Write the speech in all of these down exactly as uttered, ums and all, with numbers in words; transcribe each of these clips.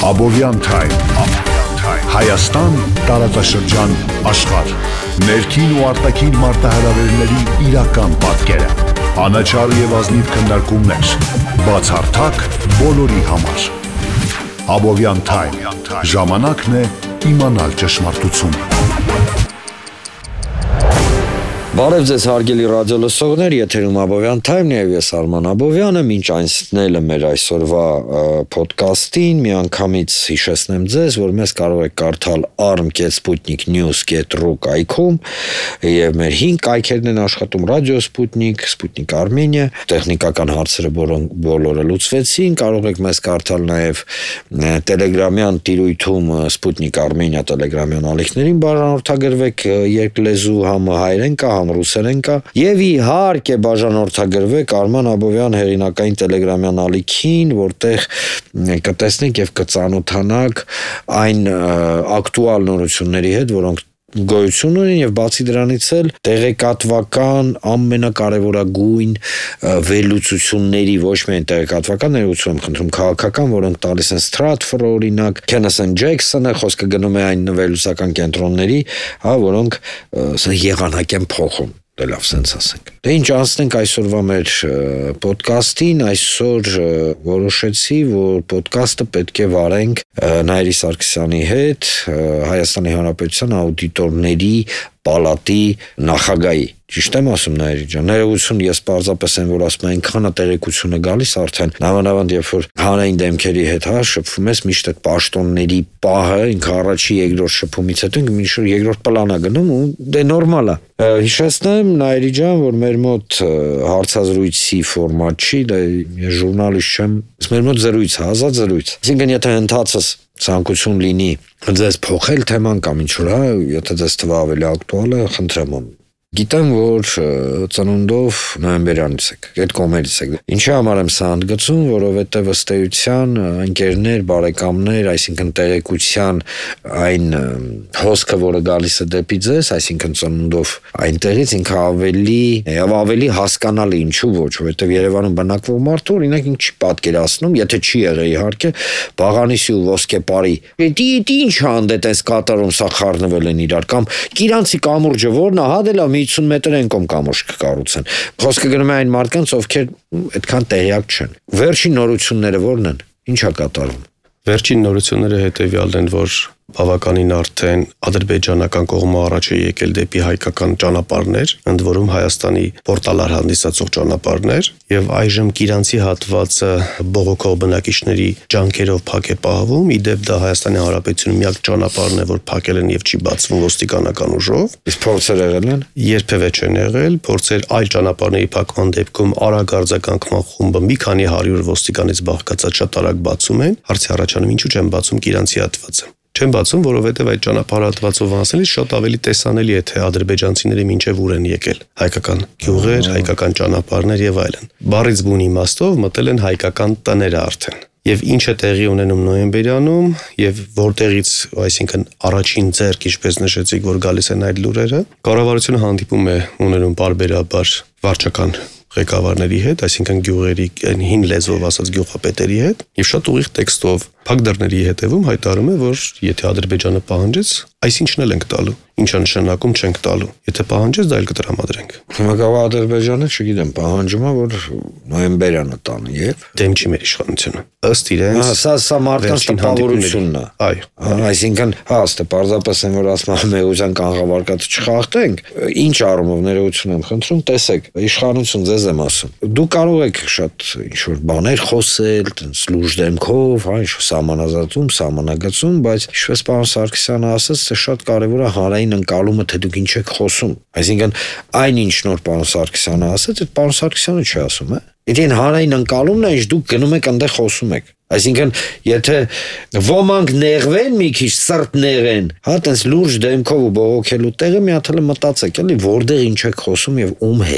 Աբովյան թայմ, Հայաստան, տարածաշրջան, աշխարհ, ներքին ու արտաքին մարտահրավերների իրական պատկերը, անաչառ և ազնիվ քննարկումներ, բացառթակ բոլորի համար։ Աբովյան թայմ, ժամանակն է իմանալ ճշմարտությունը։ Բարև ձեզ հարգելի ռադիոլսողներ, եթերում Աբովյան թայմն է և ես Արման Աբովյանը, մինչ անցնելը մեր այսօրվա փոդքասթին, միանգամից հիշեցնեմ ձեզ, որ մեզ կարող եք կարդալ arm dot sputnik news dot ru կայքում և մեր հինգ կայքերն են աշխատում Radio Sputnik, Sputnik Armenia, տեխնիկական հարցերը բոլորը լուծվեցին, կարող եք մեզ կարդալ նաև Telegram-յան տիրույթում Sputnik Armenia Telegram-յան ալիքներին բաժանորդագրվեք երկլեզու համ հայերեն կա, համ ռուսերեն կա և իհարկե բաժանորդագրվեք Արման Աբովյան հեղինակային Telegram-յան ալիքին, որտեղ կտեսնեք և կծանոթանաք այն ակտուալ նորությունների հետ, որոնք գոյություն ունեն և բացի դրանից էլ տեղեկատվական ամենակարևորագույն վերլուծությունների, ոչ միայն տեղեկատվական ներողություն եմ խնդրում, քաղաքական, որոնք տալիս են Stratfor օրինակ, Kenneth Jackson-ը, խոսքը գնում է այն վերլուծական կենտրոնների, հա, որոնք եղանակ են փոխում։ Դե լավ, սենց ասենք։ Դե ինչ անցնենք այսօրվա մեր պոդքասթին, այսօր որոշեցի, որ պոդքասթը պետք է վարենք Նայիրի Սարգսյանի հետ, Հայաստանի Հանրապետության աուդիտորների պալատի նախագահի։ Ճիշտ եմ ասում Նայիրի ջան, ներողություն, ես պարզապես եմ, որ ասում եմ, այնքան տեղեկություն է գալիս արդեն, նամանավանդ երբ որ հանրային դեմքերի հետ հա շփվում ես, միշտ այդ պաշտոնների պահը, ինքը առաջի երկրորդ շփումից հետո ինքը միշտ երկրորդ պլան է գնում ու դե նորմալ է։ Հիշեցնեմ Նայիրի ջան, որ մեր մոտ հարցազրույցի ֆորմատ չի, դա ես ժուրնալիստ չեմ, մեր մոտ զրույց է, ազատ զրույց։ Այսինքն եթե ընթացս ցանկություն լինի ձեզ փոխել թեման կամ ինչ-որ, հա, եթե ձեզ թվա ավելի ակտուալ է, խնդրեմ ում։ Գիտեմ, որ ծնունդով նոյեմբերյանից եք, այդ կողմերից եք։ Ինչի համար եմ սա ընդգծում, որովհետև ըստ էության ընկերներ, բարեկամներ, այսինքն տեղեկության այն հոսքը, որը գալիս է դեպի ձեզ, այսինքն ծնունդով այնտեղից ինքը ավելի եւ ավելի հասկանալի, ինչու ոչ, որովհետև Երևանում բնակվող մարդը օրինակ ինքը չի պատկերացնում, եթե չի եղել իհարկե, Բաղանիսի ու Ոսկեպարի։ Դե ինչ հանդեպ էս կատարում սա խառնվել են իրար կամ Կիրանցի կամուրջը որն է, հա դե լավ ութ մետր են կոմ կամուրջ կկառուցեն։ Խոսքը գնում է այն մարդկանց, ովքեր այդքան տեղյակ չեն։ Վերջին նորությունները ո՞րն են։ Ինչ է կատարվում։ Վերջին նորությունները հետևյալն են, որ բավականին արդեն ադրբեջանական կողմը առաջ է եկել դեպի հայկական ճանապարհներ, ընդ որում Հայաստանի պորտալար հանդիսացող ճանապարհներ, եւ այժմ Կիրանցի հատվածը բողոքող բնակիչների ջանքերով փակ է պահվում, իդեպ դա Հայաստանի Հանրապետությունի միակ ճանապարհն է, որ փակել են եւ չի բացվում ոստիկանական ուժով։ Իսկ փորձեր եղել են։ Երբևէ չեն եղել, փորձեր այլ ճանապարհների փակման դեպքում արագ արձագանքման խումբը մի քանի հարյուր ոստիկանից բաղկացած շատ արագ բացում են։ Հարցի առաջանում ինչու չեն բացում Կիրանցի հատվածը։ Չեն բացում, որովհետև այդ ճանապարհատվածով անցնելիս շատ ավելի տեսանելի է, թե ադրբեջանցիները մինչև ուր են եկել։ Հայկական գյուղեր, հայկական ճանապարհներ եւ այլն։ Բառից բուն իմաստով մտել են հայկական տները արդեն։ Եվ ինչ է տեղի ունենում նոյեմբերյանում եւ որտեղից, այսինքն առաջին ձեռք, ինչպես նշեցիք, որ գալիս են այդ լուրերը, կառավարությունը հանդիպում է ունենում բարբերաբար վարչական ղեկավարների հետ, այսինքն գյուղերի հին լեզվով ասած գյուղապետերի հետ, եւ շատ ուղիղ տեքստով փակ դռների հետևում հայտարարում է, որ եթե Ադրբեջանը պահանջեց, այսինչն էլ ենք տալու։ Ինչա նշանակում չենք տալու։ Եթե պահանջեց, դա էլ կտրամադրենք։ Հիմա գավա Ադրբեջանը, չգիտեմ, պահանջում է, որ նոյեմբերյանը տան եւ դեմ չի մեր իշխանությունը։ Ըստ իրենց սա սա մարդկանց տպավորությունն է։ Այո։ Այսինքն, հա, ըստե պարզապես են, որ ասում են մեհուզյան կանխավարկածը չխախտենք, ինչ առումով ներողություն եմ խնդրում, տեսեք, իշխանություն ձեզ եմ ասում։ Դու կարող եք շատ ինչ-որ բաներ խոսել, տենց լուրջ դեմքով, հա, ինչ սահմանազատում, սահմանագծում, բայց ինչպես պարոն Սարգսյանը ասաց, թե շատ կարևոր է հանրային ընկալումը, թե դուք ինչ եք խոսում։ Այսինքն, այնինչ նոր պարոն Սարգսյանը ասաց, այդ պարոն Սարգսյանը չի ասում, է։ Եթե հանրային ընկալումն է, ինչ դուք գնում եք այնտեղ խոսում եք։ Այսինքն, եթե ոմանք նեղվեն մի քիչ, սրտ նեղեն, հա, տենց լուրջ դեմքով ու բողոքելու տեղը մի հատ էլ մտածեք, էլի, որտեղ ինչ եք խոսում եւ ում հետ։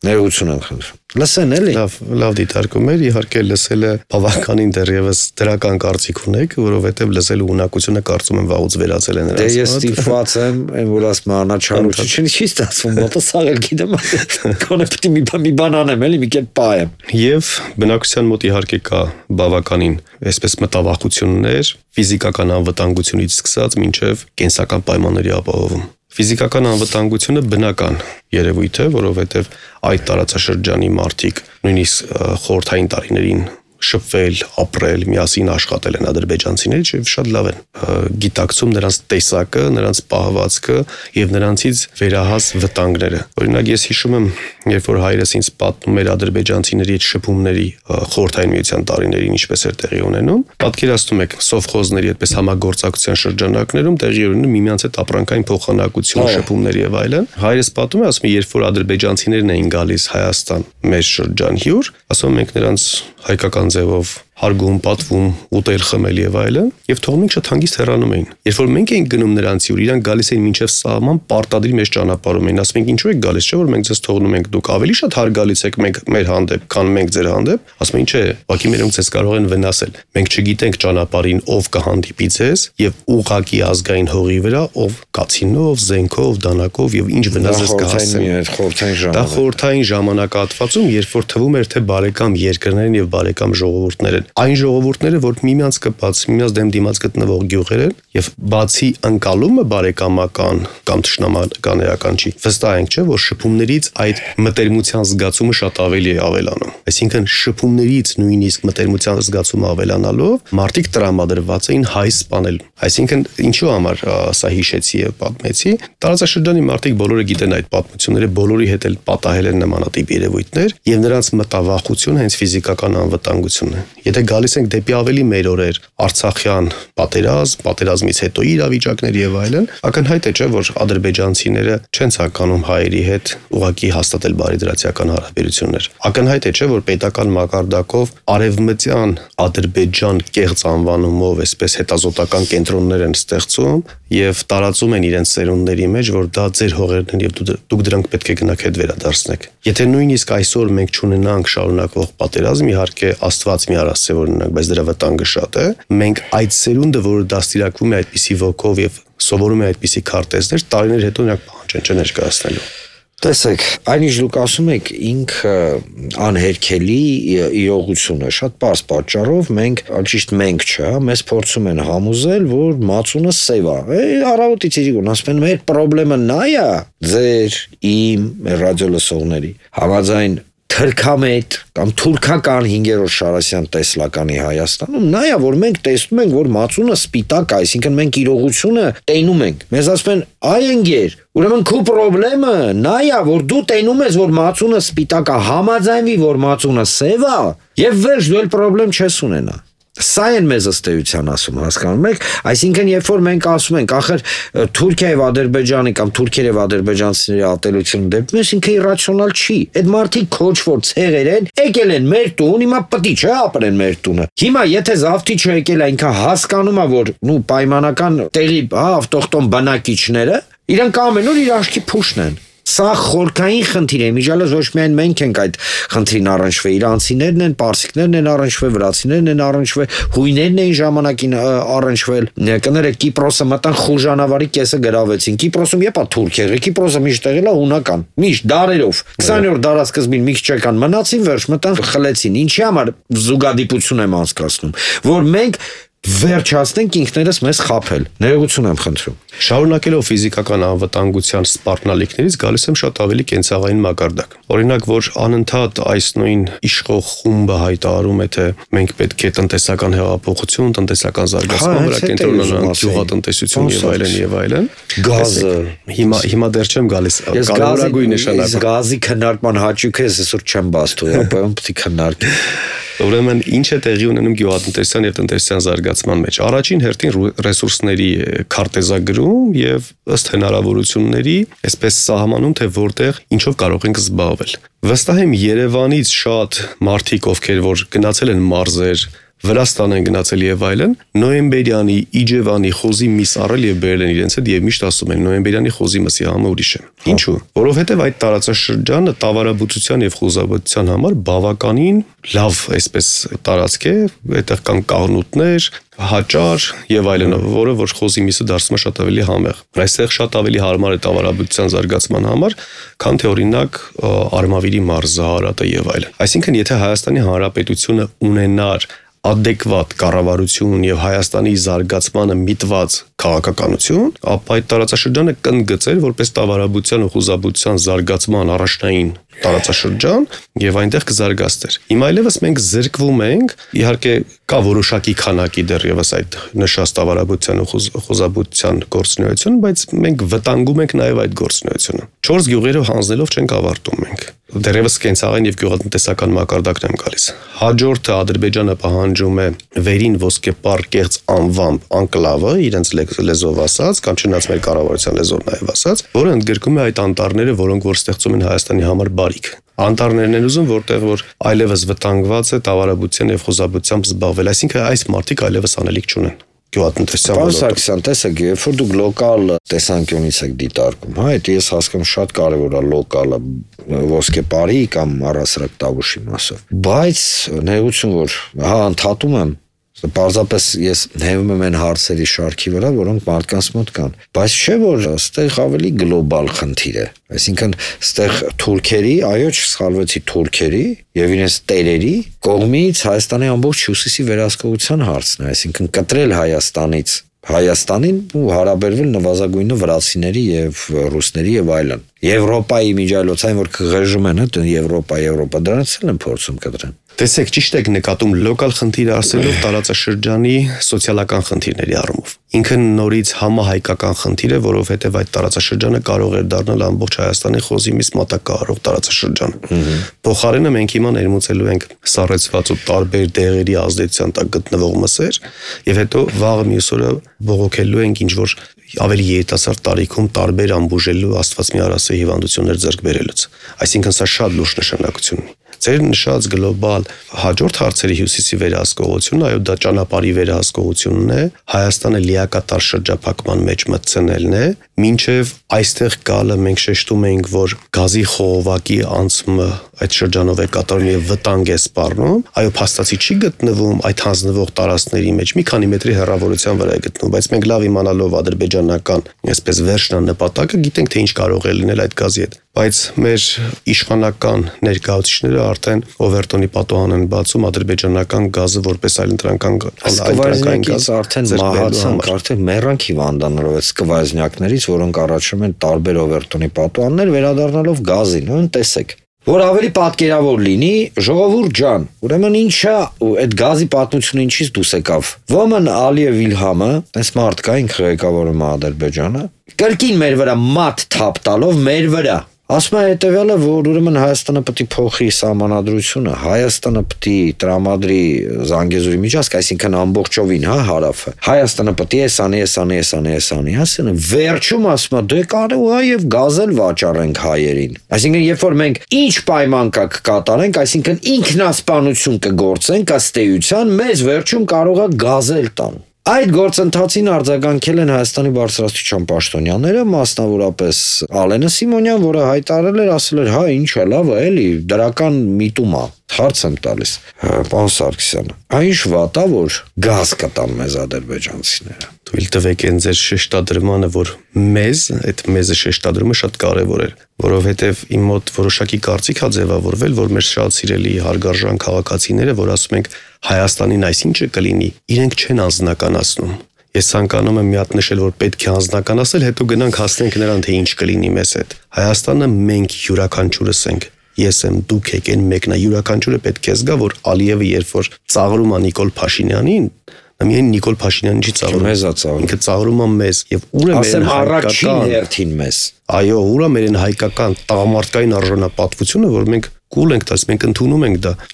Ներողություն եմ խնդրում։ Լսեն էլի։ Լավ, լավ դիտարկում էր, իհարկե լսելը բավականին դեռևս դրական կարծիք ունեք, որովհետև լսելու ունակությունը կարծում եմ վաղուց վերացել է նրանց։ Դե ես ստիպված եմ, այն որ ասում անաչառություն չի ստացվում, մոտը սաղել գիտեմ, կոնե պիտի մի բան մի բան անեմ, էլի մի կերպ պահեմ։ Եվ բնակության մոտ իհարկե կա բավականին այսպես մտավախություններ, ֆիզիկական անվտանգությունից սկսած մինչև կենսական պայմանների ապահովում։ Ֆիզիկական անվտանգությունը բնական երևույթ է, որովհետև այդ տարածաշրջանի մարդիկ նույնիսկ խորհրդային տարիներին շփվել, ապրել, միասին աշխատել են ադրբեջանցիներից եւ շատ լավ են գիտակցում նրանց տեսակը, նրանց պահվածքը եւ նրանցից վերահաս վտանգները։ Օրինակ ես հիշում եմ, երբ որ հայրս ինձ պատմում էր ադրբեջանցիների հետ շփումների խորհրդային միության տարիներին ինչպես էր տեղի ունենում, պատկերացնում եք սովխոզների այդպես համագործակցության շրջանակներում տեղի ունենում միմյանց հետ ապրանքային փոխանակություն, շփումներ եւ այլն։ Հայրս պատմում է, ասում է, երբ որ ադրբեջանցիներն էին գալիս Հայաստան մեր շրջան հյուր, ասում ենք նրանց հայկական ձևով հարգում, պատվում, ուտել, խմել եւ այլն, եւ թողնում ենք շատ հանգիստ հեռանում էին։ Երբ որ մենք էինք գնում նրանց յուր, իրանք գալիս էին մինչեւ սահման, պարտադիր մեզ ճանապարհում էին, ասում ենք ինչու եք գալիս, չէ՞ որ մենք ձեզ թողնում ենք, դուք ավելի շատ հարգալից եք մենք մեր հանդեպ, քան մենք ձեր հանդեպ, ասում են ինչ է, ուղղակի մերոնք ձեզ կարող են վնասել։ Մենք չգիտենք ճանապարհին ով կհանդիպի ձեզ եւ ուղղակի ազգային հողի վրա ով կացինով, զենքով, դանակով եւ ինչ վնաս ձեզ կհասցնի։ Դա խորհրդային ժամանակահատվածում, երբ որ թվում էր թե բարեկամ երկրներն եւ բարեկամ ժողովուրդներ են։ Այն ժողովուրդները, որ միմյանց կպած, միմյանց դեմ դիմաց գտնվող գյուղեր են եւ բացի ընկալումը բարեկամական կամ թշնամանական չի, վստահ ենք, չէ, որ շփումներից այդ մտերմության զգացումը շատ ավելի է ավելանում։ Այսինքն շփումներից նույնիսկ մտերմության զգացումը ավելանալով մարդիկ տրամադրված էին հայ սպանել։ Այսինքն ինչու համար սա հիշեցի եւ պատմեցի, տարածաշրջանի մարդիկ բոլորը գիտեն այդ պատմությունները, բոլորի հետ էլ պատահել են նմանատիպ երևույթներ եւ նրանց մտավախությունը հենց ֆիզիկական անվտանգությունն է։ Եթե գալիս ենք դեպի ավելի մեր օրեր, Արցախյան պատերազմ, պատերազմից հետո իրավիճակներ եւ այլն, ակնհայտ է, չէ, որ ադրբեջանցիները չեն ցանկանում հայերի հետ ուղղակի հաստատել բարիդրացիական հարաբերություններ։ Ակնհայտ է, չէ, որ պետական մակարդակով արևմտյան Ադրբեջան կեղծ անվանումով այսպես հետազոտական կենտրոններ են ստեղծում եւ տարածում են իրենց սերունդների մեջ, որ դա ձեր հողերն են եւ դուք դրանք պետք է գնաք հետ վերադարձնեք։ Եթե նույնիսկ այսօր մենք չունենանք շարունակվող պատերազմ, իհարկե Աստված մի արասցե որ ունենանք, բայց դրա վտանգը շատ է, մենք այդ սերունդը, որը դաստիարակվում է այդպիսի ոգով եւ սովորում է այդպիսի քարտեզներ, տարիներ հետո նրանք պահանջ են չներկայացնելու։ Տեսեք, այնինչ դուք ասում եք ինքը անհերքելի իրողություն է, շատ պարզ պատճառով մենք, ճիշտ մենք չէ, մեզ փորձում են համոզել, որ մածունը սև է։ Առավոտից իրիկուն ասում են մեր խնդրեմը նա է, ձեր, իմ, մեր ռադիոլսողների, համաձայն թրքամետ կամ թուրքական հինգերորդ Շարասյան տեսլականի Հայաստանում նա է, որ մենք տեսնում ենք, որ մածունը սպիտակ է, այսինքն մենք իրողությունը տենում ենք։ Մեզ ասում են, այ ընկեր, ուրեմն քո խնդրեմը նա է, որ դու տենում ես, որ մածունը սպիտակ է, համաձայնվի, որ մածունը սև է, եւ վերջ դու էլ խնդրեմ չես ունենա։ Սա են մեզ ըստ էության ասում, հասկանում եք, այսինքն երբ որ մենք ասում ենք, ախր Թուրքիա եւ Ադրբեջանի կամ Թուրքիա եւ ադրբեջանցիների ատելությունը դեպքում է, ինքը իրացիոնալ չի։ Այդ մարդիկ քոչվոր ցեղեր են, եկել են մեր տուն, հիմա պետք չէ ապրեն մեր տունը։ Հիմա եթե Զավթիչը եկել է, ինքը հասկանում է, որ նու պայմանական տեղի, հա, ավտոխտոն բնակիչները, իրանք ամեն օր իր աչքի փուշն են։ Սա խորքային խնդիր է, միջալոց ոչ միայն մենք ենք այդ խնդրին առնչվել, իրանցիներն են, պարսիկներն են առնչվել, վրացիներն են առնչվել, հույներն էին ժամանակին առնչվել, կներեք Կիպրոսը մտան խուժանավարի կեսը գրավեցին, Կիպրոսում եպա թուրք եղել, Կիպրոսը միշտ եղել է հունական, միշտ դարերով, քսաներորդ դարասկզբին մի քիչ եկան մնացին, վերջ մտան խլեցին, ինչի համար զուգադիպություն եմ անցկացնում, որ մենք վերջացնենք ինքներս մեզ խաբել։ Ներողություն եմ խնդրում։ Շարունակելով ֆիզիկական անվտանգության սպառնալիքներից գալիս եմ շատ ավելի կենցաղային մակարդակ։ Օրինակ, որ անընդհատ այս նույն իշխող խումբը հայտարարում է, թե մենք պետք է տնտեսական հեղափոխություն, տնտեսական զարգացման վրա կենտրոնանանք, գյուղատնտեսություն եւ այլն եւ այլն։ Գազը հիմա հիմա դեռ չեմ գալիս կարևորագույն նշանակում։ Գազի քննարկման հաճույքը ես այսօր չեմ բաստու, ապա պետք է քննարկի։ Ուրեմն ինչ է տեղի ունենում գյուղատնտեսության եւ տնտեսության զարգացման մեջ։ Առաջին հերթին ռեսուրսների քարտեզագրում եւ ըստ հնարավորությունների, այսպես սահմանում, թե որտեղ ինչով կարող ենք զբաղվել։ Վստահ եմ Երևանից շատ մարդիկ, ովքեր որ գնացել են մարզեր, Վրաստան են գնացել եւ այլն, նոյեմբերյանի Իջևանի խոզի միս առել եւ բերել են իրենց հետ եւ միշտ ասում են նոյեմբերյանի խոզի մսի համը ուրիշ է։ Ինչու՞։ Որովհետեւ այդ տարածաշրջանը տավարաբուծության եւ խոզաբուծության համար բավականին լավ այսպես տարածք է, այդտեղ կան կաղնուտներ, հաճար եւ այլն, որը որ խոզի միսը դարձնում է շատ ավելի համեղ։ Այստեղ շատ ավելի հարմար է տավարաբուծության զարգացման համար, քան թե օրինակ Արմավիրի մարզը, Հարատը եւ այլն։ Այսինքն, եթե Հայաստանի Հանրապետությունը ունենար adekvat կառավարություն եւ Հայաստանի զարգացմանը միտված քաղաքականություն, ապա այդ տարածաշրջանը կընդգծեր որպես տավարաբուծության ու խոզաբուծության զարգացման առաջնային տարածաշրջան եւ այնտեղ կզարգացներ։ Հիմա այլևս մենք զրկվում ենք, իհարկե կա որոշակի քանակի դեռևս այդ նշած տավարաբուծության ու խոզաբուծության գործունեություն, բայց մենք վտանգում ենք նաեւ այդ գործունեությունը։ Չորս գյուղերով հանձնելով չենք ավարտում մենք։ Դեռևս կենցաղային եւ գյուղատնտեսական մակարդակն եմ գալիս։ Հաջորդը Ադրբեջանը պահանջում է վերին ոսկեպար կեղծ անվամբ անկլավը, իրենց լեզվով ասած, կամ չնայած մեր կառավարության լեզվով նաեւ ասած, որը ընդգրկում է այդ անտառները, որոնք որ ստեղծում են Հայաստանի համար բարիք։ Անտառներն են ուզում, որտեղ որ այլևս վտանգված է տավարաբուծության եւ խոզաբուծությամբ զբաղվել, այսինքն այս մարդիկ այլևս անելիք չունեն։ Գյուղատնտեսության ոլորտում։ Սարգսյան, տեսեք, երբ որ դուք լոկալ տեսանկյունից եք դիտարկում, հա, այդ ես հասկանում շատ կարևոր է լոկալը ոսկեպարի կամ առասրակ տավուշի մասով։ Բայց ներողություն, որ հա ընդհատում եմ, պարզապես ես նայում եմ այն հարցերի շարքի վրա, որոնք մարդկանց մոտ կան։ Բայց չէ որ այստեղ ավելի գլոբալ խնդիր է։ Այսինքն այստեղ թուրքերի, այո, չսխալվեցի թուրքերի եւ իրենց տերերի կողմից Հայաստանի ամբողջ հյուսիսի վերահսկողության հարցն է, այսինքն կտրել Հայաստանից Հայաստանին ու հարաբերվել նվազագույնը վրացիների եւ ռուսների եւ այլն։ Եվրոպայի միջայլոցային որ կղժում են, այդ Եվրոպա, Եվրոպա դրանից էլ են փորձում կտրեն։ Տեսեք, ճիշտ եք նկատում լոկալ խնդիրը ասելով տարածաշրջանի սոցիալական խնդիրների առումով։ Ինքը նորից համահայկական խնդիր է, որովհետև այդ տարածաշրջանը կարող է դառնալ ամբողջ Հայաստանի խոզի միս մատակարարող տարածաշրջան։ Փոխարենը մենք հիմա ներմուծելու ենք սառեցված ու տարբեր դեղերի ազդեցության տակ գտնվող մսեր, եւ հետո վաղը մյուս օրը բողոքելու ենք ինչ որ ավելի երիտասարդ տարիքում տարբեր ամբուժելու Աստված մի արասի հիվանդություններ ձեռք բերելուց։ Այսինքն սա շատ լուրջ նշանակություն ունի։ Ձեր նշած գլոբալ հաջորդ հարցերի հյուսիսի վերահսկողությունը, այո, դա ճանապարհի վերահսկողությունն է, Հայաստանը լիակատար շրջափակման մեջ մտցնելն է, մինչև այստեղ գալը մենք շեշտում ենք, որ գազի խողովակի անցումը այդ շրջանով է կատարվում եւ վտանգ է սպառնում, այո, փաստացի չի գտնվում այդ հանձնվող տարածքների մեջ, մի քանի մետրի հեռավորության վրա է գտնվում, բայց մենք լավ իմանալով ադրբեջանական, այսպես վերջնանպատակը գիտենք թե ինչ կարող է լինել այդ գազի հետ, բայց մեր իշխանական ներկայացուցիչները արդեն Օվերտոնի պատոհան են բացում ադրբեջանական գազը որպես այլընտրանքան գազ արդեն մահացան, արդեն մեռանք հիվանդանալով այդ սկվազնյակներից, որոնք առաջում են տարբեր Օվերտոնի պատոհաններ վերադառնալով գազին, ուն տեսեք որ ավելի պատկերավոր լինի, ժողովուրդ ջան, ուրեմն ինչա այդ գազի պատմությունը ինչից դուրս եկավ։ Ոմն Ալիև Վիլհամը, այս մարդ կա ինքը ղեկավարում է Ադրբեջանը, կրկին մեր վրա մատ թափ տալով մեր վրա ասում է հետևյալը, որ ուրեմն Հայաստանը պետք է փոխի սահմանադրությունը, Հայաստանը պետք է տրամադրի Զանգեզուրի միջազգ, այսինքն ամբողջովին, հա, հարավը։ Հայաստանը պետք է էսանի, էսանի, էսանի, էսանի, ասեն, վերջում ասում է, դե կարող է եւ գազել վաճառենք հայերին։ Այսինքն, երբ որ մենք ինչ պայման կա կկատարենք, այսինքն ինքնասպանություն կգործենք, ըստ էության, մեզ վերջում կարող է գազել տան։ Այդ գործընթացին արձագանքել են Հայաստանի բարձրաստիճան պաշտոնյաները, մասնավորապես Ալենը Սիմոնյան, որը հայտարարել էր, ասել էր, հա, ինչ է, լավ է, էլի, դրական միտում է։ Հարց եմ տալիս, պարոն Սարգսյան, այն վատ է, որ գազ կտան մեզ ադրբեջանցիները։ Թույլ տվեք այն ձեր շեշտադրմանը, որ մեզ, այդ մեզը շեշտադրումը շատ կարևոր էր, որովհետև իմ մոտ որոշակի կարծիք է ձևավորվել, որ մեր շատ սիրելի հարգարժան քաղաքացիները, որ ասում ենք Հայաստանին այսինչը կլինի, իրենք չեն անձնականացնում։ Ես ցանկանում եմ մի հատ նշել, որ պետք է անձնականացնել, հետո գնանք հասնենք նրան, թե ինչ կլինի մեզ հետ։ Հայաստանը մենք յուրաքանչյուրս ենք։ Ես եմ, դուք եք, այն մեկն է, յուրաքանչյուրը պետք է զգա, որ Ալիևը երբ որ ծաղրում է Նիկոլ Փաշինյանին, նա միայն Նիկոլ Փաշինյանին չի ծաղրում, մեզ է ծաղրում, ինքը ծաղրում է մեզ, եւ ուր է մեր առաջին հերթին մեզ։ Այո, ուր է մեր հայկական տղամարդկային արժանապատվությունը, որ մենք կուլ ենք տալիս, մենք ընդունում ենք դա, եւ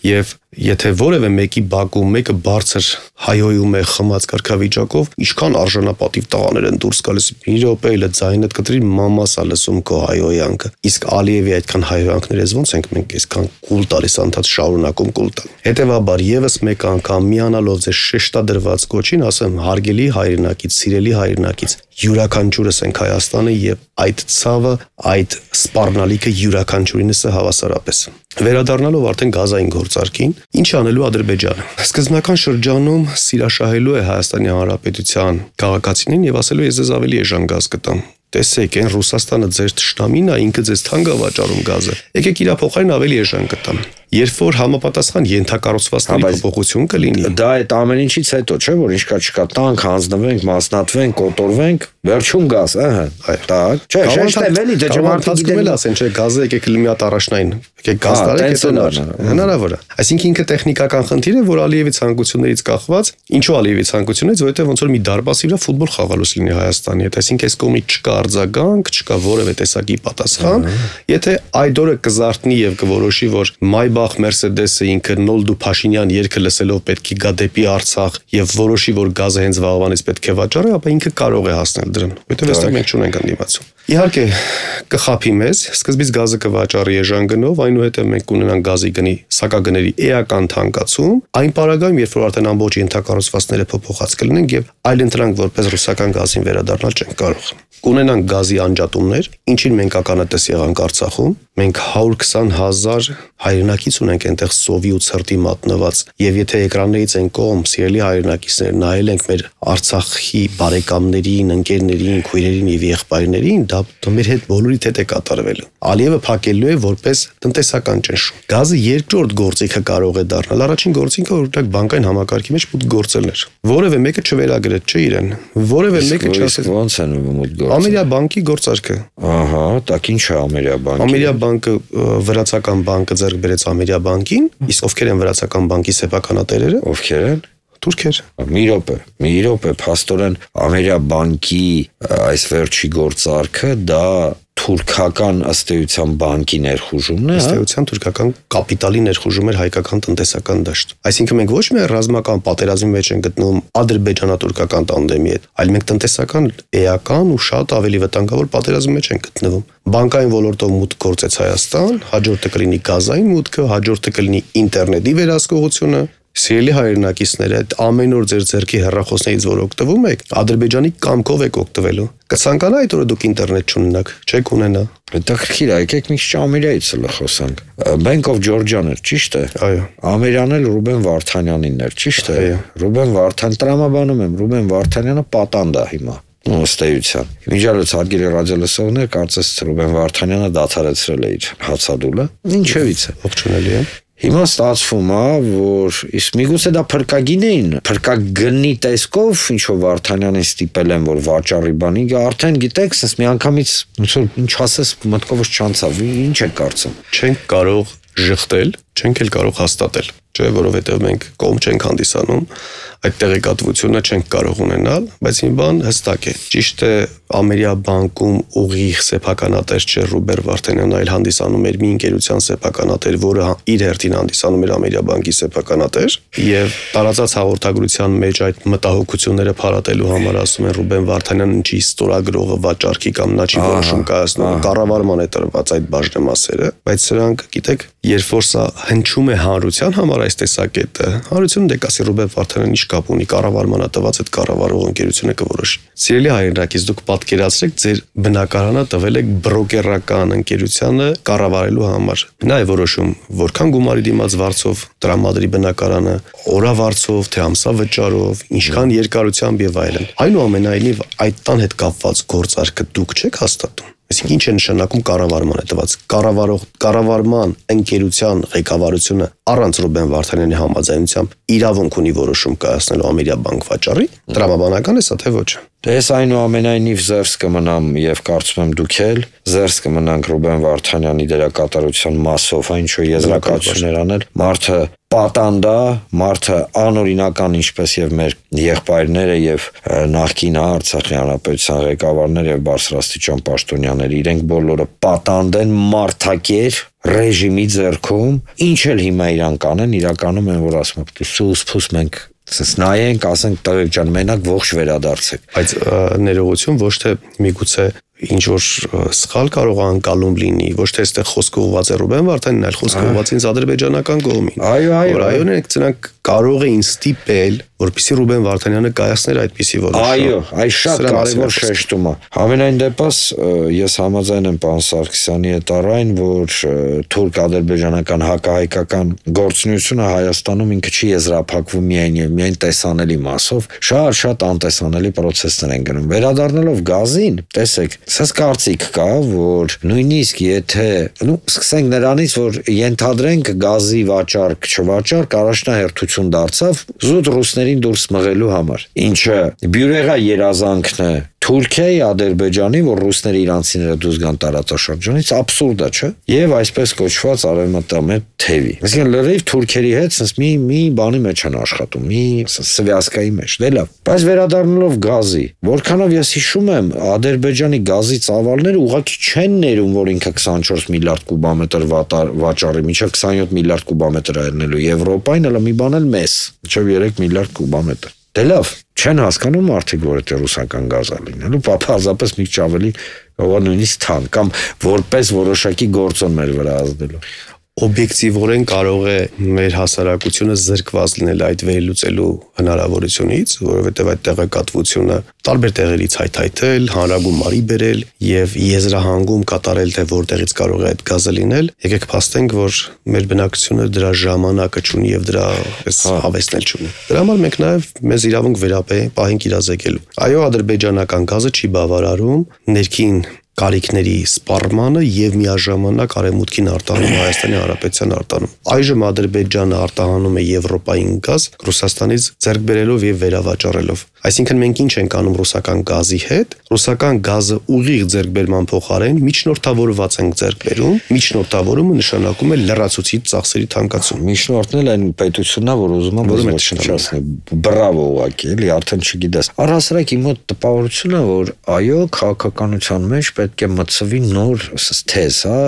եթե որևէ մեկի բակում մեկը բարձր հայոյում է խմած կարգավիճակով, ինչքան արժանապատիվ տղաներ են դուրս գալիս, մի րոպե էլ ձայնդ կտրի մամասա լսում քո հայոյանքը։ Իսկ Ալիևի այդքան հայոյանքներից ոնց ենք մենք այսքան կուլ տալիս անդադ շարունակում կուլ տալ։ Հետևաբար եւս մեկ անգամ միանալով ձեր շեշտադրված կոչին, ասեմ հարգելի հայրենակից, սիրելի հայրենակից, յուրաքանչյուրս ենք Հայաստանը եւ այդ ցավը, այդ սպառնալիքը յուրաքանչյուրինս է հավասարապես։ Վերադառնալով արդեն գազային գործարքին, ինչ անելու Ադրբեջանը։ Սկզբնական շրջանում սիրաշահելու է Հայաստանի Հանրապետության քաղաքացիներին եւ ասելու ես ձեզ ավելի էժան գազ կտամ։ Տեսեք, այն Ռուսաստանը ձեր թշնամին է, ինքը ձեզ թանկ է վաճառում գազը։ Եկեք իր փոխարեն ավելի էժան կտամ։ Երբ որ համապատասխան ենթակառուցվածքների փոփոխություն կլինի, դա այդ ամեն ինչից հետո չէ, որ ինչ կա չկա, տանք հանձնվենք, մասնատվենք, կոտորվենք, վերջում գազ, ահա։ Так, չէ, շեշտեմ էլի, դե չմարդիկ գիտել ասեն, չէ, գազը եկեք լի մի հատ առաջնային, եկեք գազ տարեք, հետո հնարավոր է։ Այսինքն ինքը տեխնիկական խնդիր է, որ Ալիևի ցանկություններից կախված, ինչու Ալիևի ցանկությունից, որովհետև ոնց որ մի դարպասի վրա ֆուտբոլ խաղալուց լինի Հայաստանի հետ, այսինքն այս կողմից չկա արձագանք, չկա որևէ տեսակի պատասխան, եթե այդ օրը կզարթնի եւ կորոշի, որ Մայբախ Մերսեդեսը ինքը Նոլդու Փաշինյան երգը լսելով պետք է գա դեպի Արցախ եւ որոշի, որ գազը հենց վաղվանից պետք է վաճառի, ապա ինքը կարող է հասնել դրան, որովհետեւ այստեղ մենք չունենք անդիմացում։ Իհարկե կխափի մեզ, սկզբից գազը կվաճառի էժան գնով, այնուհետև մենք կունենանք գազի գնի սակագների էական թանկացում, այն պարագայում, երբ որ արդեն ամբողջ ենթակառուցվածքները փոփոխած կլինեն եւ այլընտրանք որպես ռուսական գազին վերադառնալ չենք կարող։ Կունենանք գազի անջատումներ, ինչին մենք ականատես եղանք Արցախում, մենք հարյուր քսան հազար հայրենակից ունենք այնտեղ սովի ու ցրտի մատնված, եւ եթե էկրաններից են կողմ սիրելի հայրենակիցներ նայել ենք մեր Արցախի բարեկամներին, ընկերներին, քույրերին եւ եղբայրներին, դա մեր հետ բոլորի հետ է կատարվելու։ Ալիևը փակելու է որպես տնտեսական ճնշում։ Գազը երկրորդ գործիքը կարող է դառնալ, առաջին գործիքը օրինակ բանկային համակարգի մեջ մուտք գործելն էր։ Որևէ մեկը չվերագրեց, չէ իրեն։ Որևէ մեկը չասեց ոնց են մուտք գործել։ Ամերիա բանկի գործարքը։ Ահա, տակ ինչ է Ամերիա բանկի։ Ամերիա բանկը վրացական բանկը ձեռք բերեց Ամերիա բանկին, իսկ ովքեր են վրացական բանկի սեփականատերերը։ Ովքեր են։ Թուրքեր։ Մի րոպե, մի րոպե, փաստորեն Ամերիա բանկի այս վերջի գործարքը դա թուրքական ըստ էության բանկի ներխուժումն է, ըստ էության թուրքական կապիտալի ներխուժում էր հայկական տնտեսական դաշտ։ Այսինքն մենք ոչ միայն ռազմական պատերազմի մեջ ենք գտնվում ադրբեջանա-թուրքական տանդեմի հետ, այլ մենք տնտեսական էական ու շատ ավելի վտանգավոր պատերազմի մեջ ենք գտնվում։ Բանկային ոլորտով մուտք գործեց Հայաստան, հաջորդը կլինի գազային մուտքը, հաջորդը կլինի ինտերնետի վերահսկողությունը։ Սիրելի հայրենակիցներ, այդ ամեն օր ձեր ձեռքի հեռախոսներից որ օգտվում եք, Ադրբեջանի կամքով եք օգտվելու։ Կցանկանա այդ օրը դուք ինտերնետ չունենաք, չեք ունենա։ Հետաքրքիր է, եկեք մի քիչ Ամերիայից լխոսանք։ Bank of Georgia-ն էր, ճիշտ է։ Այո։ Ամերիան էլ Ռուբեն Վարդանյանին էր, ճիշտ է։ Ռուբեն Վարդան տրամաբանում եմ, Ռուբեն Վարդանյանը պատանդ է հիմա։ Ըստ էության։ Միջալոց հարգելի ռադիոլսողներ, կարծես Ռուբեն Վարդանյանը դադարեցրել է իր հացադուլը։ Ինչևից է։ Ողջունելի է։ Հիմա ստացվում է, որ իսկ միգուցե դա փրկագին էին, փրկագնի տեսքով ինչ որ Վարդանյանին ստիպել են, որ վաճառի բանի, արդեն գիտեք, sense մի անգամից ոնց որ ինչ ասես մտքովս չանցավ, ինչ է կարծում։ Չենք կարող ժխտել, չենք էլ կարող հաստատել, չէ, որովհետև մենք կողմ չենք հանդիսանում, այդ տեղեկատվությունը չենք կարող ունենալ, բայց մի բան հստակ է։ Ճիշտ է, Ամերիա բանկում ուղիղ սեփականատեր չէ Ռուբեն Վարդանյանը, այլ հանդիսանում էր մի ընկերության սեփականատեր, որը իր հերթին հանդիսանում էր Ամերիա բանկի սեփականատեր, եւ տարածած հաղորդագրության մեջ այդ մտահոգությունները փարատելու համար ասում են Ռուբեն Վարդանյանն ինչի ստորագրողը վաճառքի կամ նա չի որոշում կայացնում, կառավարման է տրված այդ բաժնեմասերը, բայց սրանք, գիտեք, երբ որ սա հնչում է հանրության համար այս տեսակետը, հանրությունը դե կասի Ռուբեն Վարդանյանն ինչ կապ ունի, կառավարմանը տված այդ կառավարող ընկերությունը կորոշի։ Սիրելի հայրենակից, դուք պատկերացրեք ձեր բնակարանը տվել եք բրոկերական ընկերությանը կառավարելու համար։ Նա է որոշում, որքան գումարի դիմաց վարձով տրամադրի բնակարանը, օրավարձով, թե ամսա վճարով, ինչքան երկարությամբ եւ այլն։ Այնուամենայնիվ այդ տան հետ կապված գործարքը դուք չեք հաստատում։ Այսինքն ինչ է նշանակում կառավարման է տված։ Կառավարող կառավարման ընկերության ղեկավարությունը առանց Ռուբեն Վարդանյանի համաձայնությամբ իրավունք ունի որոշում կայացնելու Ամերիա բանկ վաճառի, տրամաբանական է սա թե ոչ։ Դες այնուամենայնիվ զերծ կմնամ եւ կարծում եմ դուք էլ զերծ կմնանք Ռուբեն Վարդանյանի դերակատարության մասով, այն ինչ եզրակացություններ անել, մարդը պատանդա, մարդը անօրինական, ինչպես եւ մեր եղբայրները եւ նախկին Արցախի հանրապետության ղեկավարներ եւ բարձրաստիճան պաշտոնյաներ, իրենք բոլորը պատանդ են մարդակեր ռեժիմի ձեռքում, ինչ էլ հիմա իրանք անեն, իրականում են որ ասում են սուս փուս մենք Սենց նայենք, ասենք տղեկ ջան, մենակ ողջ վերադարձեք։ Բայց ներողություն ոչ թե միգուցե ինչ որ սխալ կարող է անկալում լինի, ոչ թե այստեղ խոսքը ուղղված է Ռուբեն Վարդանյանին, այլ խոսքը ուղղված ինձ ադրբեջանական կողմին։ Այո, այո, այո, նրանք կարող էին ստիպել, որպեսզի Ռուբեն Վարդանյանը կայացներ այդպիսի որոշում։ Այո, այս շատ կարևոր շեշտում է։ Համենայն դեպս ես համաձայն եմ պարոն Սարգսյանի հետ առայն, որ թուրք-ադրբեջանական հակահայկական գործունեությունը Հայաստանում ինքը չի եզրափակվում միայն եւ միայն տեսանելի մասով, շատ-շատ անտեսանելի process-ներ են գնում։ Վերադառնալով գազին, տեսեք, սա կարծիք կա, որ նույնիսկ եթե, նու, սկսենք նրանից, որ ենթադրենք գազի վաճառք, չվաճառք առաջնահերթություն դարձավ զուտ ռուսներին դուրս մղելու համար, ինչը բյուրեղա երազանքն է Թուրքիայի, Ադրբեջանի, որ ռուսները իրանցիները դուրս գան տարածաշրջանից, абսուրդ է, չէ՞։ Եվ այսպես կոչված արևմտամետ թևի։ Այսինքն լրիվ թուրքերի հետ sense մի մի բանի մեջ են աշխատում, մի սվյազկայի մեջ։ Դե լավ։ Բայց վերադառնալով գազի, որքանով ես հիշում եմ, Ադրբեջանի գազի ծավալները ուղղակի չեն ներում, որ ինքը քսանչորս միլիարդ կուբամետր վաճառի, մինչև քսանյոթ միլիարդ կուբամետր այրնելու Եվրոպային, հələ մի բան էլ մեծ, մինչև երեք միլիարդ կուբամետր։ Դե լավ, չեն հասկանում մարդիկ, որ դա ռուսական գազ է լինելու, պարզապես մի քիչ ավելի կարող նույնիսկ թանկ կամ որպես որոշակի գործոն մեր վրա ազդելու։ Օբյեկտիվորեն կարող է մեր հասարակությունը զրկված լինել այդ վերլուծելու հնարավորությունից, որովհետև այդ տեղեկատվությունը տարբեր տեղերից հայթայթել, հանրագումարի բերել եւ եզրահանգում կատարել, թե որտեղից կարող է այդ գազը լինել։ Եկեք փաստենք, որ մեր բնակչությունը դրա ժամանակը չունի եւ դրա այս հավեսնել չունի։ Դրա համար մենք նաեւ մեզ իրավունք վերապահենք իրազեկելու։ Այո, ադրբեջանական գազը չի բավարարում ներքին կարիքների սպառմանը եւ միաժամանակ արևմուտքին արտահանում Հայաստանի Հանրապետության արտահանում։ Այժմ Ադրբեջանը արտահանում է Եվրոպային գազ Ռուսաստանից ձեռք բերելով եւ վերավաճառելով։ Այսինքն մենք ինչ ենք անում ռուսական գազի հետ։ Ռուսական գազը ուղիղ ձեռքբերման փոխարեն միջնորդավորված ենք ձեռք բերում։ Միջնորդավորումը նշանակում է լրացուցիչ ծախսերի թանկացում։ Միջնորդն էլ այն պետությունն է, որ ուզում եմ որ շնչացնի։ Բրավո ուղղակի, էլի արդեն չգիտես։ Առհասարակ իմ մոտ տպավորությունն է, որ այո, քաղաքականության մեջ պետք է մտցվի նոր թեզ, հա,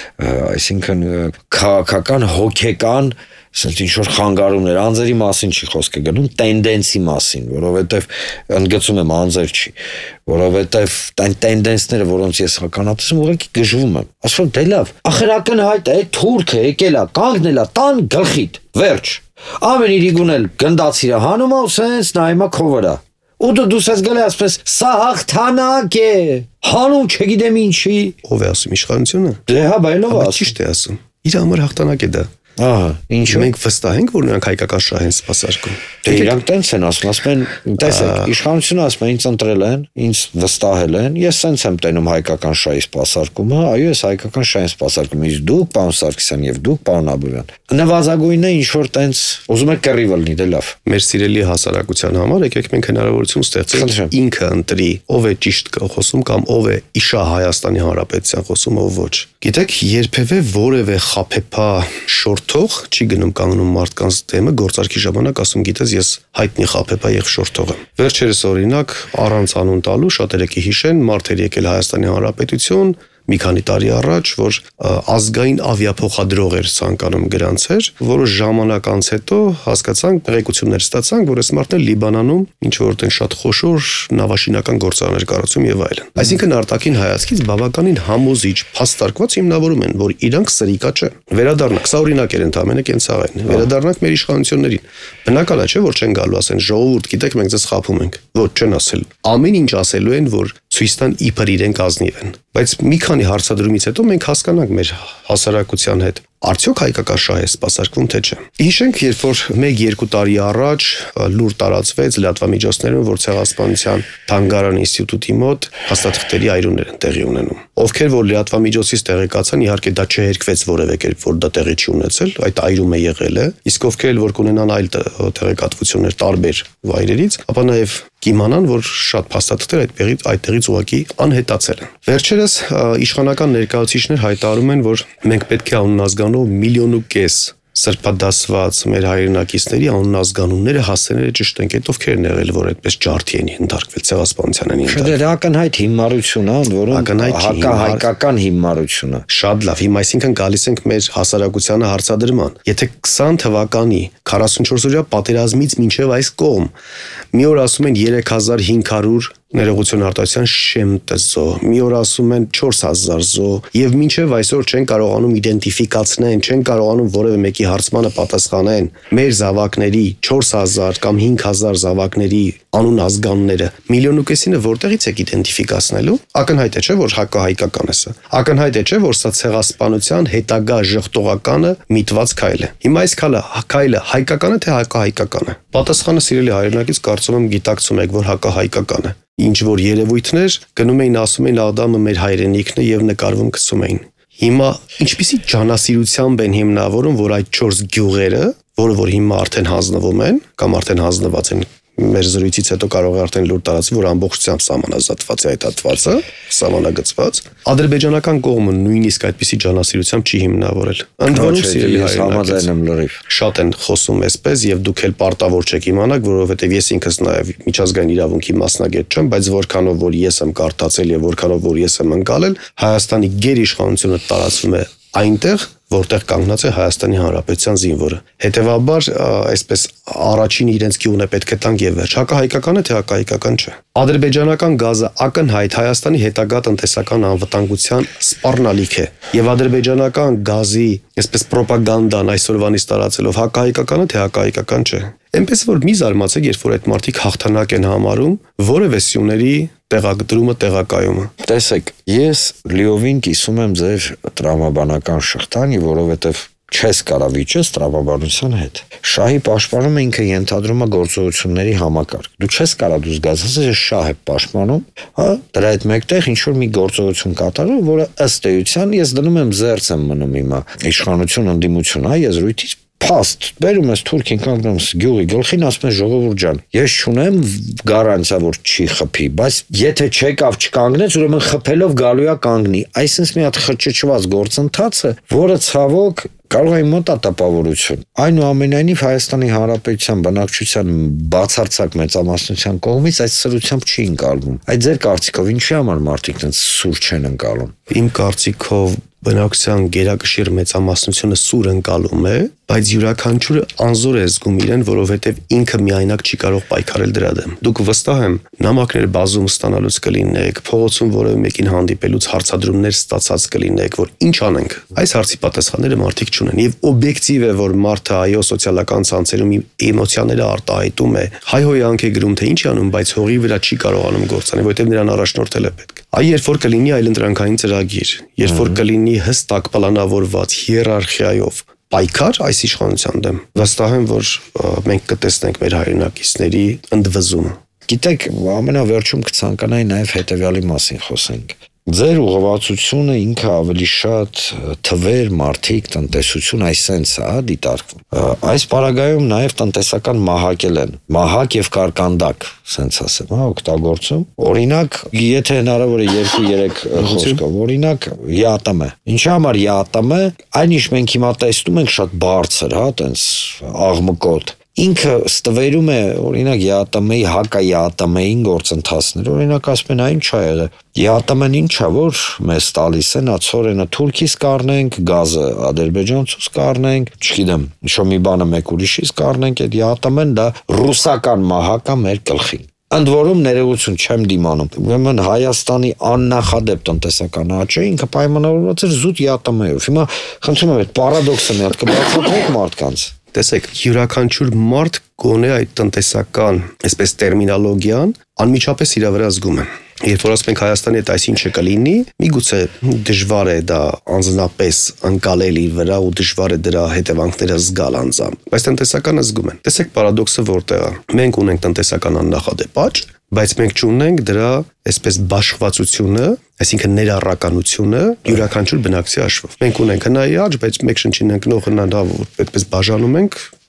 այսինքն քաղաքական հոգեկան ասենք ինչ որ խանգարումներ, անձերի մասին չի խոսքը գնում, տենդենսի մասին, որովհետև ընդգծում եմ անձեր չի, որովհետև այն տենդենսները, որոնց ես ականատեսում ուղղակի գժվում եմ։ Ասում եմ, դե լավ, ախրական հայտ է, թուրքը եկել է, կանգնել է, տան գլխիդ, վերջ։ Ամեն իրի գունել գնդացիրա հանում է ու սենց նայում է քո վրա։ Ու դու դուս ես գալի ասպես սա հաղթանակ է, հանում չգիտեմ ինչի։ Ով է ասում իշխանությունը։ Դե հա, բայլով ասում։ Ճիշտ է ասում։ Իր համար հաղթանակ է դա։ Ահա, ինչու՞։ Մենք վստահ ենք, որ նրանք հայկական շահ են սպասարկում։ Դե իրանք տենց են ասում, ասում են, տեսեք, իշխանությունը ասում է, ինձ ընտրել են, ինձ վստահել են, ես սենց եմ տենում հայկական շահի սպասարկումը, այո, ես հայկական շահ եմ սպասարկում, իսկ դուք, պարոն Սարգսյան, եւ դուք, պարոն Աբովյան, նվազագույնն է ինչ որ տենց ուզում եք կռիվ լինի, դե լավ։ Մեր սիրելի հասարակության համար եկեք մենք հնարավորություն ստեղծենք ինքը ընտրի, ով է ճիշտ խոսում կամ ով է իշա Հայաստանի Հանրապետության խոսում, ով ոչ։ Գիտեք, երբևէ որևէ խափեփա շորթող չի գնում կանգնում մարդկանց դեմը գործարքի ժամանակ ասում գիտես ես հայտնի խափեփա եւ շորթող եմ։ Վերջերս օրինակ առանց անուն տալու շատերը կհիշեն մարդ էր եկել Հայաստանի Հանրապետություն մի քանի տարի առաջ, որ ազգային ավիափոխադրող էր ցանկանում գրանցեր, որոշ ժամանակ անց հետո հասկացանք, տեղեկություններ ստացանք, որ այս մարդն է Լիբանանում ինչ որ տեն շատ խոշոր նավաշինական գործարաններ կառուցում եւ այլն։ Այսինքն արտաքին հայացքից բավականին համոզիչ փաստարկված հիմնավորում են, որ իրանք սրիկա չեն։ Վերադառնանք, սա օրինակ էր ընդամենը կենցաղային։ Վերադառնանք մեր իշխանություններին։ Բնական է, չէ՞ որ չեն գալու ասեն ժողովուրդ, գիտեք մենք ձեզ խափում ենք։ Ոչ, չեն ասել։ Ամեն ինչ ասելու են, որ ցույց տան իբր իրենք ազնիվ են։ Բայց մի քանի հարցադրումից հետո մենք հասկանանք մեր հասարակության հետ արդյոք հայկական շահ է սպասարկվում թե չէ։ Հիշենք, երբ որ մեկ-երկու տարի առաջ լուր տարածվեց լրատվամիջոցներում, որ ցեղասպանության Թանգարան ինստիտուտի մոտ հաստատքների այրումներ են տեղի ունենում։ Ովքեր որ լրատվամիջոցից տեղեկացան, իհարկե դա չհերկվեց որևէ կերպ, որ դա տեղի չի ունեցել, այդ այրումը եղել է, իսկ ովքեր որ կունենան այլ տեղեկատվություններ տարբեր վայրերից, ապա նաև կիմանան, որ շատ փաստաթղթեր այդտեղից այդտեղից ուղղակի անհետացել են։ Վերջերս իշխանական ներկայացուցիչներ հայտարարում են, որ մենք պետք է անունազգանող միլիոն ու կես սրբադասված մեր հայրենակիցների անունազգանունները հասցնել ճշտենք, այդ ովքեր են եղել, որ այդպես ջարդի են ընդարկվել, ցեղասպանության են ընդարկվել։ Դա ակնհայտ հիմարություն է, ընդ որում հակահայկական հիմարություն է։ Շատ լավ, հիմա այսինքն գալիս ենք մեր հասարակությանը հարցադրման։ Եթե քսան թվականի քառասունչորս օրյա պատերազմից մինչև այս կողմ մի օր ասում են երեք հազար հինգ հարյուր ներողություն արտահայտության շեմտը զո, մի օր ասում են չորս հազար զո, եւ մինչեւ այսօր չեն կարողանում իդենտիֆիկացնեն, չեն կարողանում որևէ մեկի հարցմանը պատասխանեն մեր զավակների չորս հազար կամ հինգ հազար զավակների անուն ազգանունները, միլիոն ու կեսինը որտեղից եք իդենտիֆիկացնելու։ Ակնհայտ է, չէ՞, որ հակահայկական է սա։ Ակնհայտ է, չէ՞, որ սա ցեղասպանության հետագա ժխտողականը միտված քայլ է։ Հիմա այս քայլը քայլը հայկական է թե հակահայկական է։ Պատասխանը սիրելի հայրենակից կարծում եմ գիտակցում եք, որ հակահայկական է։ Ինչ որ երևույթներ գնում էին ասում էին Ադամը մեր հայրենիքն է եւ նկարվում գցում էին։ Հիմա ինչպիսի ջանասիրությամբ են հիմնավորում, որ այդ չորս գյուղերը, որը որ հիմա արդեն հանձնվում են կամ արդեն հանձնված են, մեր զրույցից հետո կարող է արդեն լուր տարածի, որ ամբողջությամբ սահմանազատված է այդ հատվածը, սահմանագծված։ Ադրբեջանական կողմը նույնիսկ այդպիսի ջանասիրությամբ չի հիմնավորել։ Ընդ որում սիրելի հայրենակից շատ են խոսում այսպես եւ դուք էլ պարտավոր չեք իմանաք, որովհետեւ ես ինքս նաեւ միջազգային իրավունքի մասնագետ չեմ, բայց որքանով որ ես եմ կարդացել եւ որքանով որ ես եմ ընկալել, Հայաստանի գերիշխանությունը տարածվում է այնտեղ, որտեղ կանգնած է Հայաստանի Հանրապետության զինվորը։ Հետևաբար, այսպես առաջին իրենց գյուղն է պետք է տանք եւ վերջ։ Հակահայկական է թե հակահայկական չէ։ Ադրբեջանական գազը ակնհայտ Հայաստանի հետագա տնտեսական անվտանգության սպառնալիք է։ Եվ ադրբեջանական գազի, այսպես ռոպագանդան այսօրվանից տարածելով հակահայկական է թե հակահայկական չէ։ Էնպես որ մի զարմացեք, երբ որ այդ մարդիկ հաղթանակ են համարում որևէ սյուների տեղադրումը, տեղակայումը։ Տեսեք, ես լիովին կիսում եմ ձեր տրամաբանական շղթան, որովհետև չես կարող վիճես տրամաբանության հետ։ Շահի պաշտպանումը ինքը ենթադրում է գործողությունների համակարգ։ Դու չես կարող դուրս գաս, ասես շահ է պաշտպանում, հա, դրա հետ մեկտեղ ինչ որ մի գործողություն կատարում, որը ըստ էության ես դնում եմ զերծ եմ մնում հիմա իշխանություն ընդդիմություն, հա, եզրույթից փաստ բերում ես թուրքին կանգնում ես գյուղի գլխին ասում ես ժողովուրդ ջան ես չունեմ գարանտիա որ չի խփի բայց եթե չեկավ չկանգնեց ուրեմն խփելով գալու է կանգնի այսինքն մի հատ խճճված գործընթացը որը ցավոք կարող է մոտ տպավորություն այնուամենայնիվ Հայաստանի Հանրապետության բնակչության բացարձակ մեծամասնության կողմից այդ սրությամբ չի ընկալվում այդ ձեր կարծիքով ինչի համար մարդիկ այնպես սուր չեն ընկալում իմ կարծիքով բնակչության գերակշիռ մեծամասնությունը սուր ընկալում է, բայց յուրաքանչյուրը անզոր է զգում իրեն, որովհետև ինքը միայնակ չի կարող պայքարել դրա դեմ։ Դուք վստահ եմ, նամակներ բազում ստանալուց կլինեք, փողոցում որևէ մեկին հանդիպելուց հարցադրումներ ստացած կլինեք, որ ինչ անենք։ Այս հարցի պատասխանները մարդիկ չունեն եւ օբյեկտիվ է, որ մարդը այո սոցիալական ցանցերում էմոցիաները արտահայտում է, հայհոյանք է գրում, թե ինչ անում, բայց հողի վրա չի կարողանում գործանել, որովհետև նրան առաջնորդել է պետք։ Այ երբ որ կլինի այլընտրանքային ծրագիր, երբ որ կլինի հստակ պլանավորված հիերարխիայով պայքար այս իշխանության դեմ, վստահ եմ, որ մենք կտեսնենք մեր հայրենակիցների ընդվզումը։ Գիտեք, ամենավերջում կցանկանայի նաև հետևյալի մասին խոսենք։ Ձեր ուղղվածությունը ինքը ավելի շատ թվեր, մարդիկ, տնտեսություն այս սենս է դիտարկվում։ Այս պարագայում նաև տնտեսական մահակել են, մահակ եւ կարկանդակ, սենց ասեմ, հա, օգտագործում։ Օրինակ, եթե հնարավոր է երկու երեք խոսքով, օրինակ ԵԱՏՄ։ Ինչի համար ԵԱՏՄ, այն ինչ մենք հիմա տեսնում ենք շատ բարձր, հա, տենց աղմկոտ ինքը ստվերում է օրինակ ԵԱՏՄ-ի հակա ԵԱՏՄ-ին գործընթացներ օրինակ ասում են այն չա եղել ԵԱՏՄ-ն ինչա որ մեզ տալիս են ացորենը Թուրքից կառնենք գազը Ադրբեջանցուց կառնենք չգիտեմ ինչ մի բանը մեկ ուրիշից կառնենք այդ ԵԱՏՄ-ն դա ռուսական մահակա մեր գլխին ընդ որում ներողություն չեմ դիմանում ուրեմն Հայաստանի աննախադեպ տնտեսական աճը ինքը պայմանավորված էր զուտ ԵԱՏՄ-ով հիմա խնդրում եմ այդ պարադոքսը մի հատ կբացատրեք մարդկանց Տեսեք, յուրաքանչյուր մարդ գոնե այդ տնտեսական, այսպես տերմինոլոգիան անմիջապես իր վրա զգում է։ Երբ որ ասում ենք Հայաստանի հետ այսինչը կլինի, միգուցե դժվար է դա անձնապես ընկալել իր վրա ու դժվար է դրա հետևանքները զգալ անձամբ։ Բայց տնտեսականը զգում են։ Տեսեք պարադոքսը որտեղ է։ Մենք ունենք տնտեսական աննախադեպ աճ, բայց մենք չունենք դրա այսպես բաշխվածությունը, այսինքն ներառականությունը յուրաքանչյուր բնակչի հաշվով։ Մենք ունենք հնայի աճ, բայց մեկ շնչին ընկնող հնան այդպես բաժանում ենք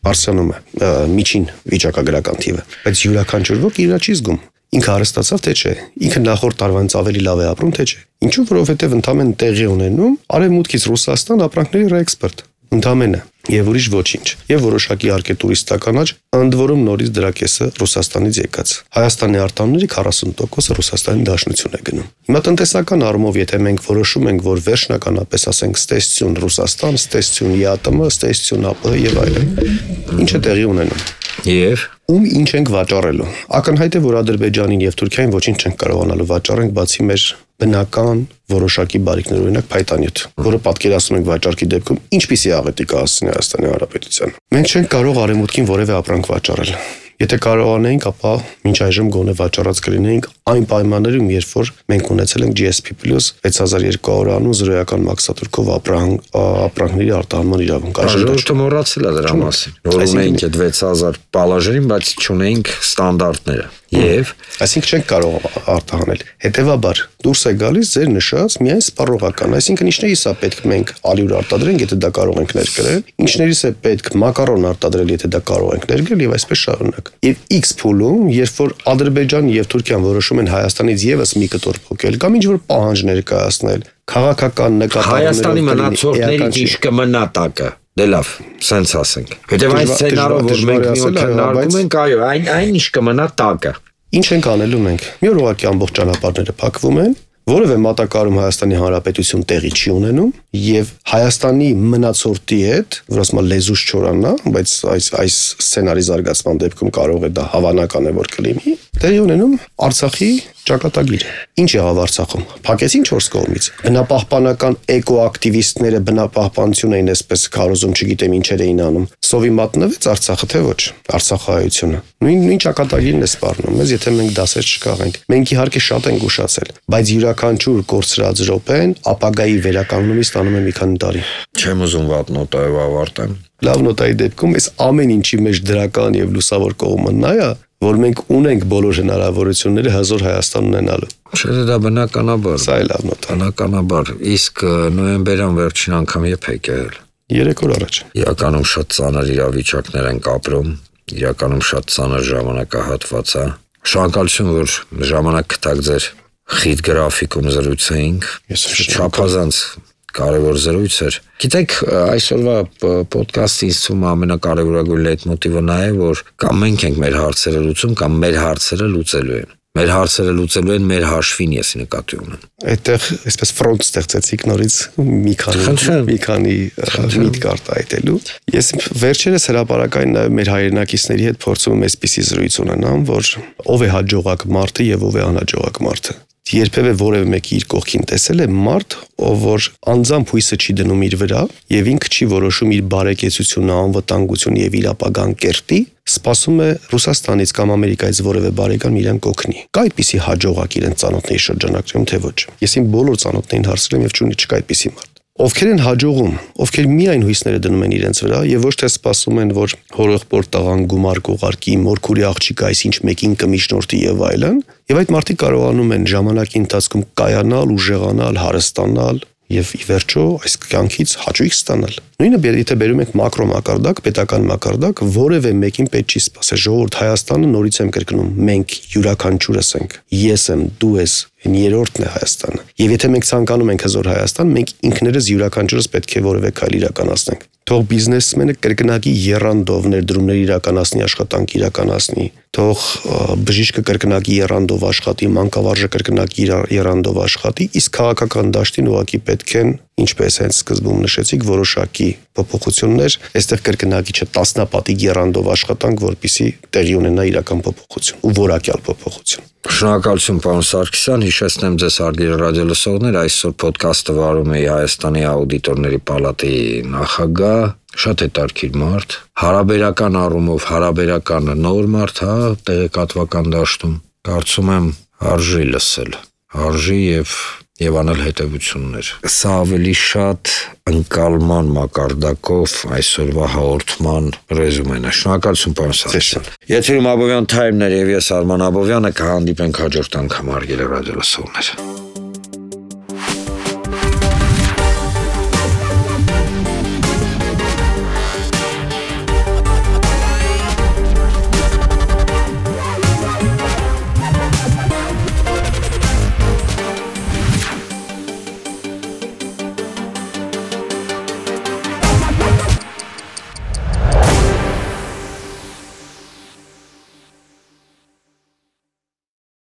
բարձրանում է միջին վիճակագրական թիվը, բայց յուրաքանչյուր ոք իր չի զգում։ Ինքը հարստացավ թե չէ, ինքը նախորդ տարվանից ավելի լավ է ապրում թե չէ։ Ինչու, որովհետև ընդամենը տեղի ունենում արևմուտքից Ռուսաստան ապրանքների ռեէքսպորտ, ընդամենը եւ ուրիշ ոչինչ։ Եվ որոշակի արկե տուրիստական աճ, ընդ որում նորից դրա կեսը Ռուսաստանից եկած։ Հայաստանի արտոնների քառասուն տոկոսը Ռուսաստանի Դաշնություն է գնում։ Հիմա տնտեսական առումով, եթե մենք որոշում ենք, որ վերջնականապես ասենք ստեսություն Ռուսաստան, ստեսություն ԵԱՏՄ, ստեսություն ԱՊՀ եւ այլն, ինչ է տեղի ունենում։ Եվ ում ինչ ենք վաճառելու։ Ակնհայտ է, որ Ադրբեջանին եւ Թուրքիային ոչինչ չենք կարողանալու վաճառենք, բացի մեր բնական որոշակի բարիկներ, օրինակ փայտանյութ, որը պատկերացնում ենք վաճառքի դեպքում ինչպիսի աղետի կհասցնի Հայաստանի Հանրապետությանը։ Մենք չենք կարող արևմուտքին որևէ ապրանք վաճառել։ Եթե կարողանայինք, ապա մինչ այժմ գոնե վաճառած կլինեինք այն պայմաններում, երբ որ մենք ունեցել ենք G S P plus վեց հազար երկու հարյուր անուն զրոյական մաքսատուրքով ապրանքների արտահանման իրավունք։ Ժողովուրդը մոռացել է դրա մասին, որ ունեինք այդ վեց հազար բալաժերին, բայց չունեինք ստանդարտները։ Եվ այսինքն չենք կարող արտահանել։ Հետևաբար դուրս է գալիս ձեր նշած միայն սպառողական, այսինքն ինչներիս է պետք մենք ալյուր արտադրենք, եթե դա կարող ենք ներկրել, ինչներիս է պետք մակարոն արտադրել, եթե դա կարող ենք ներկրել եւ այսպես շարունակ։ Եվ X փուլում, երբ որ Ադրբեջանը եւ Թուրքիան որոշում են Հայաստանից եւս մի կտոր փոկել կամ ինչ որ պահանջ ներկայացնել, քաղաքական նկատառումներով Հայաստանի մնացորդներից ինչ կմնա տակը։ Դե լավ, սենց ասենք։ Հետև այն սցենարով, որ մենք մի օր քննարկում ենք, այո, այն այն ինչ կմնա տակը։ Ինչ ենք անելու մենք։ Մի օր ուղղակի ամբողջ ճանապարհները փակվում են, որևէ մատակարարում Հայաստանի Հանրապետություն տեղի չի ունենում եւ Հայաստանի մնացորդի հետ, որ ասում լեզուս չորանա, բայց այս այս սցենարի զարգացման դեպքում կարող է դա հավանական է որ կլինի, տեղի ունենում Արցախի ճակատագիրը։ Ինչ եղավ Արցախում։ Փակեցին չորս կողմից։ Բնապահպանական էկոակտիվիստները բնապահպանություն էին այսպես քարոզում, չգիտեմ ինչեր էին անում։ Սովի մատնվեց Արցախը թե ոչ։ Արցախահայությունը։ Նույն նույն ճակատագիրն է սպառնում, մեզ եթե մենք դասեր չկաղենք։ Մենք իհարկե շատ ենք ուշացել, բայց յուրաքանչյուր կորցրած րոպեն ապագայի վերականգնումից ստանում է մի քանի տարի։ Չեմ ուզում վատ նոտայով ավարտեմ։ Լավ նոտայի դեպքում այս ամեն ինչի մեջ դրական եւ լուսավոր կողմը նա է, որ մենք ունենք բոլոր հնարավորությունները հզոր Հայաստան ունենալու։ Չէ, դա բնականաբար։ Սա է լավ նոտ։ Բնականաբար, իսկ նոյեմբերյան վերջին անգամ երբ եք եղել։ Երեք օր առաջ։ Իրականում շատ ծանր իրավիճակներ ենք ապրում, իրականում շատ ծանր ժամանակահատված է։ Շնորհակալություն, որ ժամանակ գտաք ձեր խիտ գրաֆիկում զրուցեինք։ Ես շփազանց կարևոր զրույց էր։ Գիտեք, այսօրվա ոդկասթի ինձ թվում է ամենակարևորագույն լեյտմոտիվը նա է, որ կամ մենք ենք մեր հարցերը լուծում, կամ մեր հարցերը լուծելու են։ Մեր հարցերը լուծելու են մեր հաշվին, ես նկատի ունեմ։ Այդտեղ այսպես ֆրոնտ ստեղծեցիք նորից մի քանի մի քանի միտք արտահայտելու։ Ես վերջերս հրապարակային նաև մեր հայրենակիցների հետ փորձում եմ այսպիսի զրույց ունենամ, որ ով է հաջողակ մարդը եւ ով է անհաջողակ մարդը։ Երբևէ որևէ մեկի իր կողքին տեսել է մարդ, ով որ անձամբ հույսը չի դնում իր վրա եւ ինքը չի որոշում իր բարեկեցությունը, անվտանգությունը եւ իր ապագան կերտի, սպասում է Ռուսաստանից կամ Ամերիկայից որևէ բարեկամ իրեն կօգնի։ Կա այդպիսի հաջողակ իրեն ծանոթների շրջանակներում, թե ոչ։ Ես իմ բոլոր ծանոթներին հարցրել եմ եւ չունի չկա այդպիսի մարդ։ Ովքեր են հաջողում, ովքեր միայն հույսները դնում են իրենց վրա եւ ոչ թե սպասում են, որ հորեղբոր տղան գումար կուղարկի, մորքուրի աղջիկը այսինչ մեկին կմիջնորդի եւ այլն, եւ այդ մարդիկ կարողանում են ժամանակի ընթացքում կայանալ, ուժեղանալ, հարստանալ եւ ի վերջո այս կյանքից հաճույք ստանալ։ Նույնը եթե բերում ենք մակրո մակարդակ, պետական մակարդակ, որևէ մեկին պետք չի սպասել։ Ժողովուրդ Հայաստանը նորից եմ կրկնում, մենք յուրաքանչյուրս ենք։ Ես եմ, դու ես, երրորդն է Հայաստանը։ Եվ եթե մենք ցանկանում ենք հզոր Հայաստան, մենք ինքներս յուրաքանչյուրս պետք է որևէ քայլ իրականացնենք։ Թող բիզնեսմենը կրկնակի եռանդով ներդրումներ իրականացնի, աշխատանք իրականացնի, թող բժիշկը կրկնակի եռանդով աշխատի, մանկավարժը կրկնակի եռանդով աշխատի, իսկ քաղաքական դաշտին ուղղակի պետք են, ինչպես հենց սկզբում նշեցիք, որոշակի փոփոխություններ, այստեղ կրկնակի չէ տասնապատիկ եռանդով աշխատանք, որպեսզի տեղի ունենա իրական փոփոխություն ու որակյալ փոփոխություն։ Շնորհակալություն, պարոն Սարգսյան, հիշեցնեմ ձեզ հարգելի ռադիոլսողներ, այսօր ոդկասթը վարում է Հայաստանի աուդիտորների պալատի նախագահ, շատ հետաքրքիր մարդ, հարաբերական առումով հարաբերական նոր մարդ, հա, տեղեկատվական դաշտում, կարծում եմ արժի լսել, արժի եւ եւ անել հետևություններ։ Սա ավելի շատ ընկալման մակարդակով այսօրվա հաղորդման ռեզումեն է։ Շնորհակալություն, պարոն Սարգսյան։ Եթերում Աբովյան Թայմներ եւ ես Արման Աբովյանը կհանդիպենք հաջորդ անգամ, հարգելի ռադիոլսողներ։